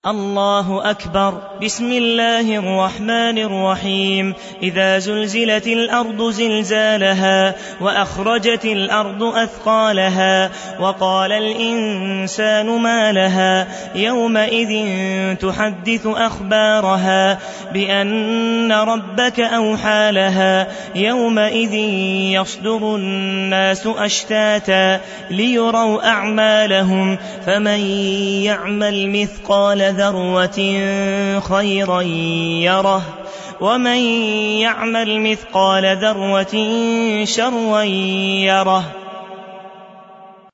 الله أكبر. بسم الله الرحمن الرحيم. إذا زلزلت الأرض زلزالها وأخرجت الأرض أثقالها وقال الإنسان ما لها يومئذ تحدث أخبارها بأن ربك أوحى لها يومئذ يصدر الناس أشتاتا ليروا أعمالهم فمن يعمل مثقال ذرة خيرا يره ومن يعمل مثقال ذرة شرا يره.